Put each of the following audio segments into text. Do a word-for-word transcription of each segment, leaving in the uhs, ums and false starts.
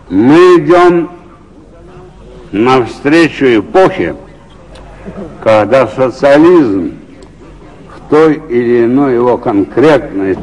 Мы идем навстречу эпохе, когда социализм в той или иной его конкретной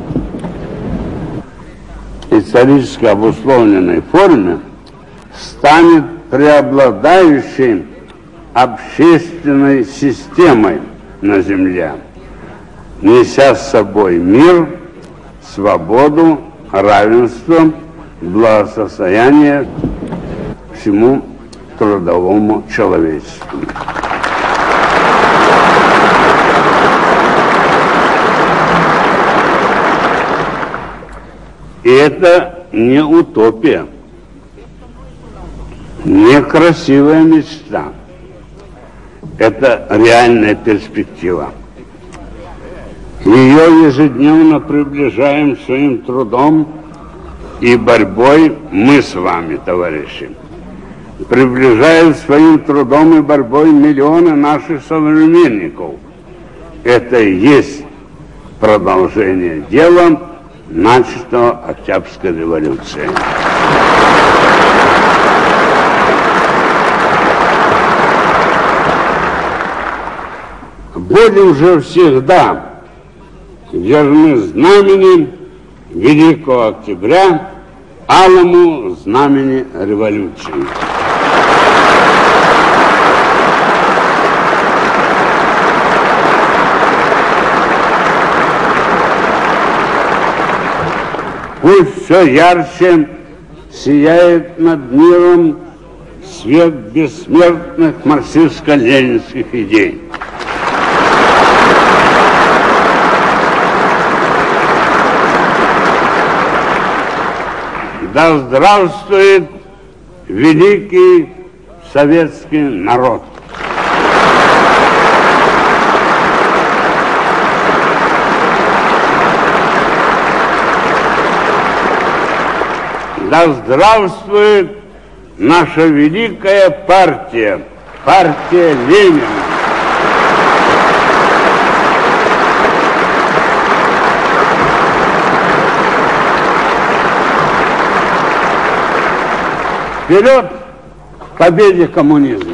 исторически обусловленной форме станет преобладающей общественной системой на Земле, неся с собой мир, свободу, равенство, благосостояние всему трудовому человечеству. И это не утопия, не красивая мечта. Это реальная перспектива. Ее ежедневно приближаем своим трудом и борьбой мы с вами, товарищи. Приближаем своим трудом и борьбой миллионы наших современников. Это и есть продолжение дела, начатого Октябрьской революцией. Будем же всегда верны знамени Великого Октября, алому знамени революции. Пусть все ярче сияет над миром свет бессмертных марксистско-ленинских идей. Да здравствует великий советский народ! Да здравствует наша великая партия, партия Ленина! Вперед к победе коммунизма!